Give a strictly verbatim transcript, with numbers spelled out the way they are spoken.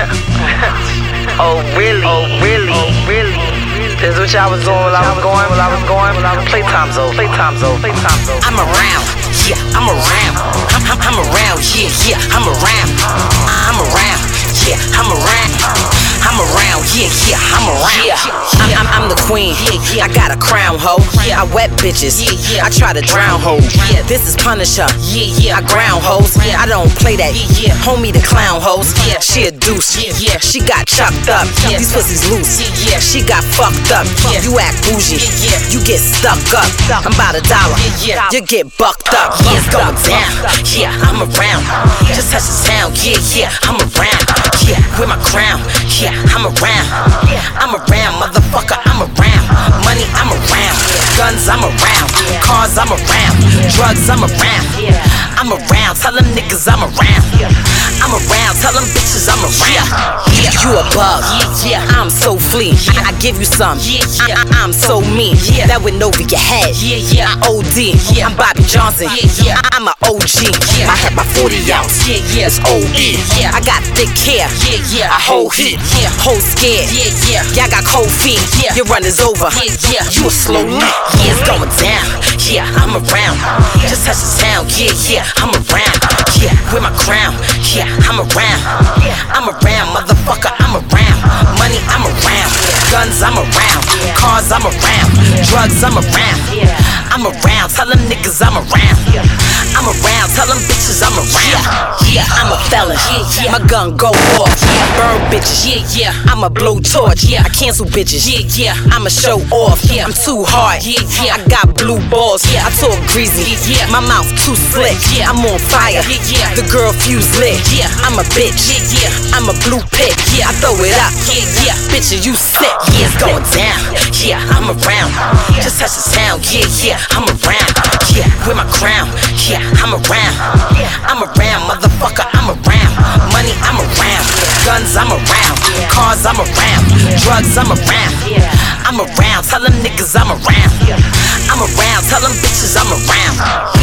Oh really? Oh really? Oh really? This is what y'all was doing while I was going, while I was going, while I was playtime zone, playtime zone, playtime zone. I'm around, yeah, I'm around. I'm, I'm, I'm around, yeah, yeah, I'm around. I'm around, yeah, I'm around. I'm around, yeah, yeah, I'm around. Yeah, I'm, I'm, I'm the queen. I got a crown, ho. I wet bitches. I try to drown hoes. This is Punisher. I ground hoes. I don't play that. Homie the clown hoes. She a deuce. She got chopped up. These pussies loose. She got fucked up. You act bougie. You get stuck up. I'm about a dollar. You get bucked up. Yeah, it's going down. Yeah, I'm around. Just touch the sound. Yeah, yeah, I'm around. Yeah, with my crown. Yeah, I'm around. I'm around, motherfucker, I'm around. Money, I'm around. Guns, I'm around. Cars, I'm around. Drugs, I'm around. I'm around, tell them niggas I'm around. I'm around, tell them bitches I'm around. You a bug, I'm so flea. I, I give you some, I, I, I'm so mean. That went over your head, I O D. I'm Bobby Johnson, I, I'm a O G. I had my forty ounce, it's O E. I got thick hair, I hold heat. Whole scared, y'all got cold feet. Your run is over, you a slow leak. Yeah, it's going down, yeah, I'm around. Just touch the sound, yeah, yeah, I'm around. Yeah, with my crown, yeah, I'm around. I'm around, motherfucker, I'm around. Money, I'm around. Guns, I'm around. Cars, I'm around. Drugs, I'm around. I'm around, tell them niggas I'm around. I'm around, tell them bitches I'm around. Yeah, I'm a felon, my gun go off. I burn bitches, yeah, yeah. I'm a blow torch, yeah. I cancel bitches, yeah, yeah. I'm a show off, yeah. I'm too hard, yeah, yeah. I got blue balls, yeah. I talk greasy, yeah. My mouth too slick, yeah. I'm on fire, yeah, yeah. The girl fuse lit, yeah. I'm a bitch, yeah, yeah. I'm a blue pig, yeah. I throw it up, yeah, yeah. Bitch, you sick, yeah. It's going down, yeah. I'm around. Just touch the sound, yeah, yeah. I'm around, yeah. With my crown, yeah. I'm around. I'm around, motherfucker. I'm around. Money, I'm around. Guns, I'm around. Cars, I'm around. Drugs, I'm around. I'm around, tell them niggas I'm around. I'm around, tell them bitches I'm around.